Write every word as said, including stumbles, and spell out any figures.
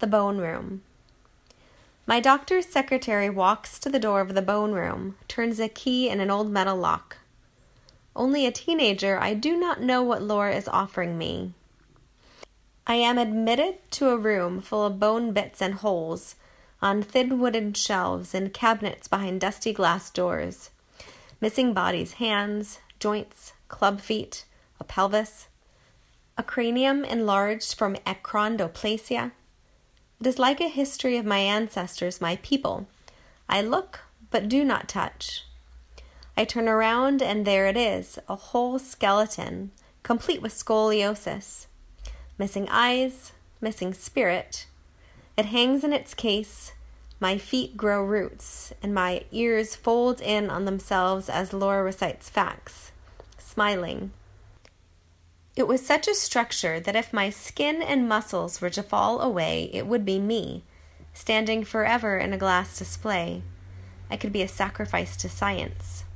The Bone Room. My doctor's secretary walks to the door of the bone room, turns a key in an old metal lock. Only a teenager, I do not know what Laura is offering me. I am admitted to a room full of bone bits and holes, on thin wooden shelves and cabinets behind dusty glass doors. Missing bodies, hands, joints, club feet, a pelvis, a cranium enlarged from achondroplasia. It is like a history of my ancestors, my people. I look, but do not touch. I turn around, and there it is, a whole skeleton, complete with scoliosis. Missing eyes, missing spirit. It hangs in its case. My feet grow roots, and my ears fold in on themselves as Laura recites facts, smiling. It was such a structure that if my skin and muscles were to fall away, it would be me, standing forever in a glass display. I could be a sacrifice to science.